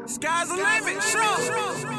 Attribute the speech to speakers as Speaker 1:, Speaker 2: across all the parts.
Speaker 1: Sky's the limit, sure.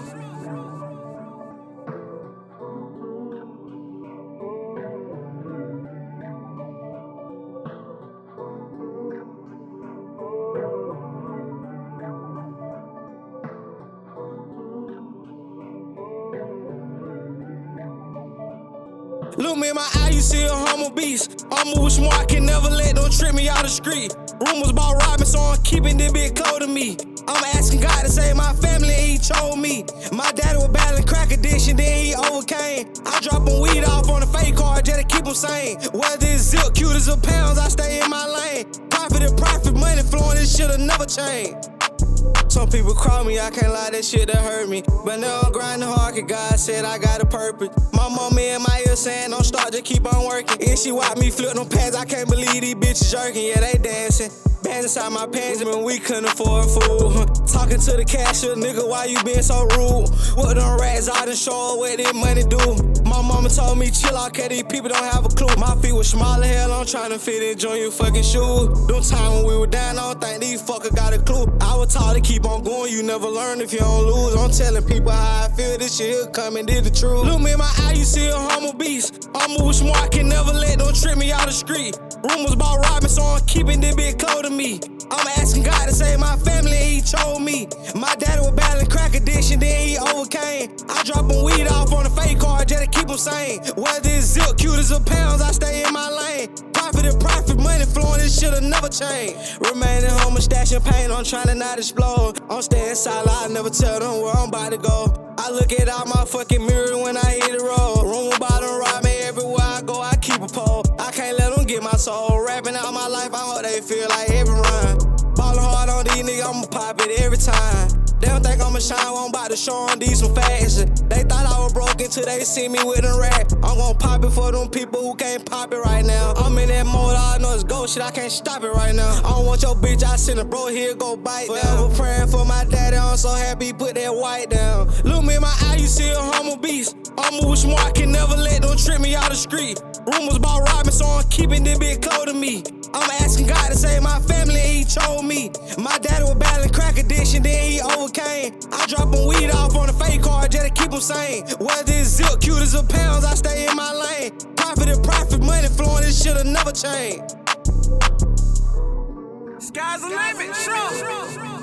Speaker 2: Look me in my eye, you see a humble beast. I'm moving smart, can never let them trip me out the street. Rumors about robbing, so I'm keeping this bit close to me. I'm asking God to save my family, and he chose me. My daddy was battling crack addiction, then he overcame. I dropping weed off on a fake card just to keep him sane. Whether it's zip, cute as a pounds, I stay in my lane. Profit, money flowing, this shit'll never change. Some people call me, I can't lie, that shit that hurt me. But now I'm grinding hard, cause God said I got a purpose. My mama in my ear saying, don't start, just keep on working. And she watch me flip them pads, I can't believe these bitches jerking. Yeah, they dancing. Bands inside my pants, when we couldn't afford food. Talking to the cashier, nigga, why you being so rude? What them rats out and show what this money do? My mama told me chill out, cause these people don't have a clue. My feet was small as hell, I'm trying to fit in junior fucking shoes. Them time when we were down, I don't think these fuckers got a clue. I was taught to keep on going, you never learn if you don't lose. I'm telling people how I feel, this shit here coming, did the truth. Look me in my eye, you see a humble beast. I'm moving smart, can never let them trip me out the street. Rumors about robbing, so I'm keeping this bit close to me. I'm asking God to save my family, and he chose me. My daddy was battling crack addiction, then he overcame. I dropping weed off on a fake card just to keep him sane. Whether it's zip, cute as a pounds, I stay in my lane. Profit, money flowing, this shit'll never change. Remaining home and stashing pain, I'm trying to not explode. I'm staying silent, I never tell them where I'm about to go. I look at all my fucking mirror when I hit the road. Room about to rob me, everywhere I go, I keep a pole. I can't let them get my soul. Rapping out my life, I hope they feel like every rhyme. Ballin' hard on these niggas, I'ma pop it every time. They don't think I'ma shine, well, I'm about to show them these some fashion. They thought I was broke until they see me with a rap. I'm gon' pop it for them people who can't pop it right now. I'm in that mode, all I know is go shit, I can't stop it right now. I don't want your bitch, I send a bro here, go bite down. Forever praying for my daddy, I'm so happy he put that white down. Look me in my eye, you see a humble beast. I'm moving smart, can never let them trip me out the street. Rumors about robbing, so I'm keeping this bit close to me. I'm asking God to save my family, and he chose me. My daddy was battling crack addiction, then he overcame. I dropping weed off on a fake card just to keep him sane. Whether it's zip, cute as a pounds, I stay in my lane. Profit, money flowing, this shit'll never change.
Speaker 1: Sky's the limit, sure.